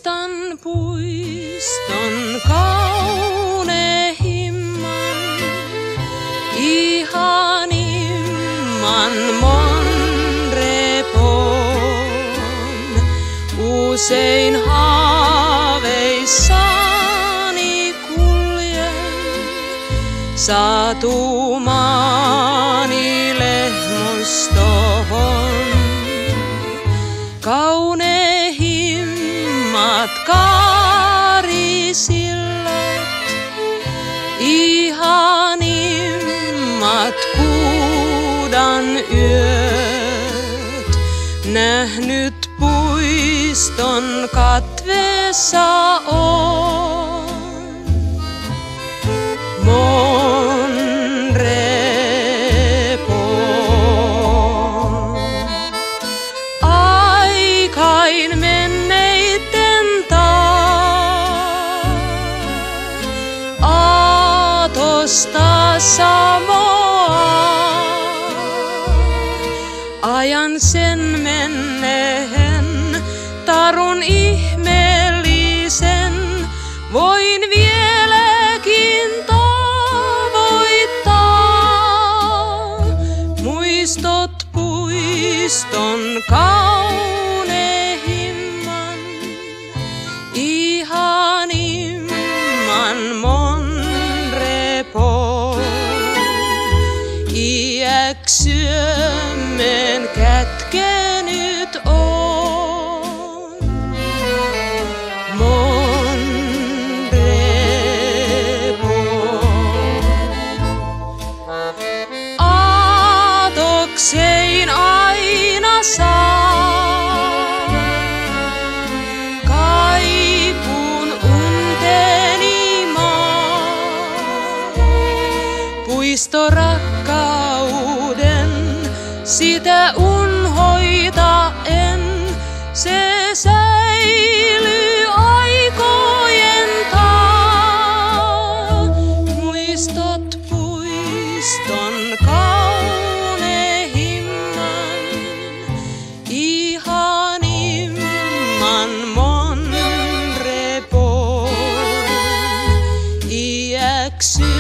Muistan puiston kauneimman, ihanimman Monrepon. Usein haaveissani kuljen satumaani Lehmostohon. Kauneimmat kaarisillat, ihanimmat kuudan yöt, nähnyt puiston katveessa on. Aikain menneitten aatosta Samoa. Ajan sen menneen tarun ihmeellisen voin vieläkin tavoittaa. Muistot puiston kauneimman, ihanimman Monrepon. Iäks syömmen kätkenyt on Monrepon. Aatoksein aina saa kaipuun unteni maa. Puistorakkauden sitä unhoitaen, se säilyy aikojen taa. Muistot puiston kauneimman, ihanimman Monrepon. Iäksy